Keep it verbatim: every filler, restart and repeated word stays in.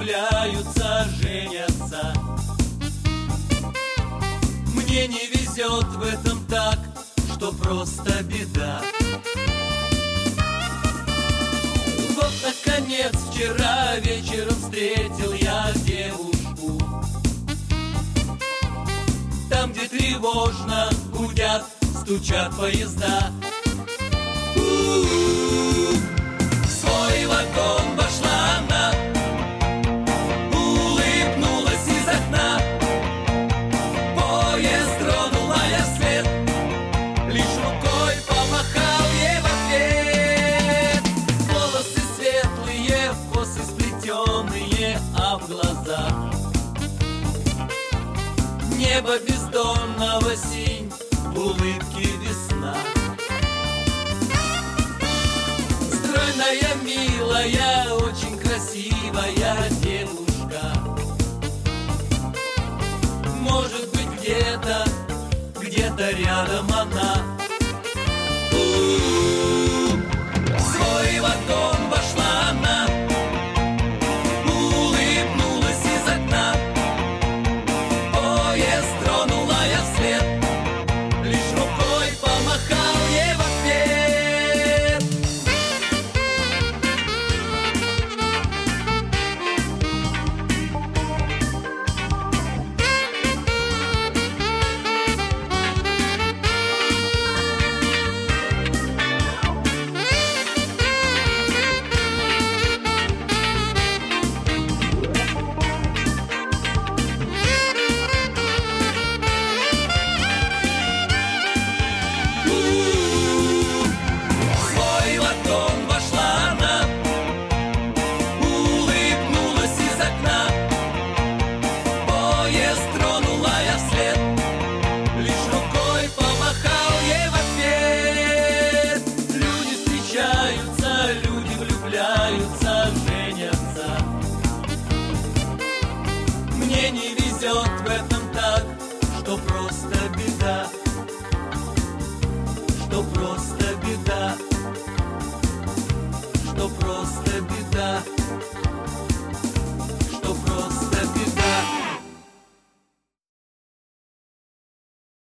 влюбляются, женятся. Мне не везет в этом так, что просто беда. Вот, наконец, вчера вечером встретил я девушку. Там, где тревожно гудят, стучат поезда. У-у-у. В свой вагон вошла она, улыбнулась из окна. Поезд тронула я вслед, лишь рукой помахал ей в ответ. Волосы светлые, косы сплетенные, а в глазах небо бездонного синь, в улыбке весна. Стройная, милая, очень красивая девушка. Может быть, где-то, где-то рядом она. У-у-у. В свой вагон вошла она, улыбнулась из окна. Поезд тронула я вслед, лишь рукой помахал ей в ответ. Мне не везет в этом так, что просто беда, что просто беда, что просто беда.